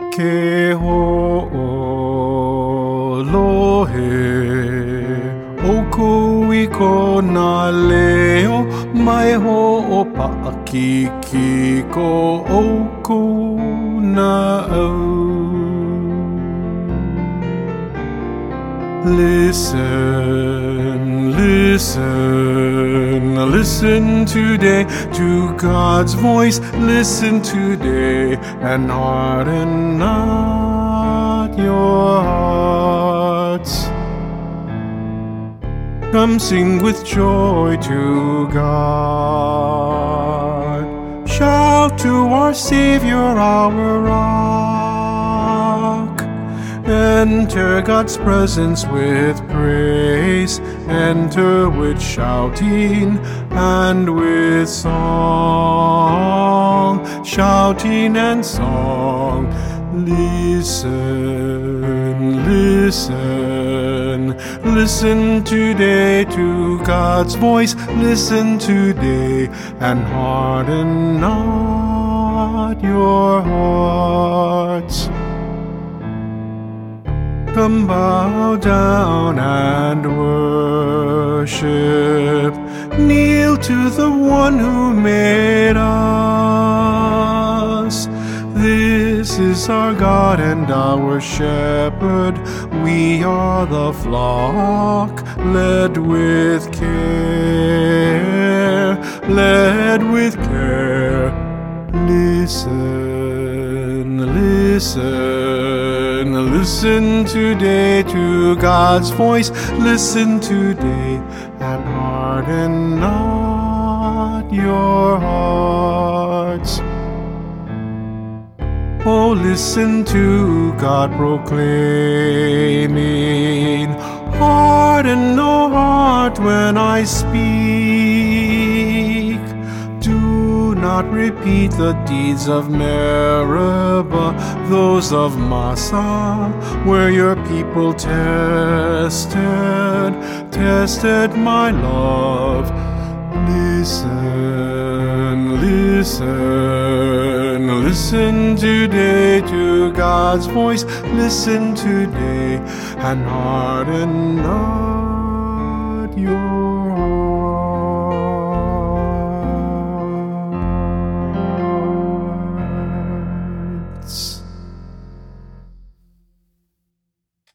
Ke ho'olohe Oku I kona leo Mai ho'opa'akiki ko oku na au. Listen, listen, listen today to God's voice. Listen today and harden not your hearts. Come sing with joy to God. Shout to our Savior, our rock. Enter God's presence with praise. Enter with shouting and with song. Shouting and song. Listen, listen, listen today to God's voice. Listen today and harden not your hearts. Come bow down and worship. Kneel to the one who made us. This is our God and our shepherd. We are the flock, led with care, led with care. Listen, listen, listen today to God's voice. Listen today and harden not your hearts. Oh, listen to God proclaiming, harden no heart when I speak. Do not repeat the deeds of Meribah, those of Massah, where your people tested my love. Listen, listen, listen today to God's voice. Listen today and harden not your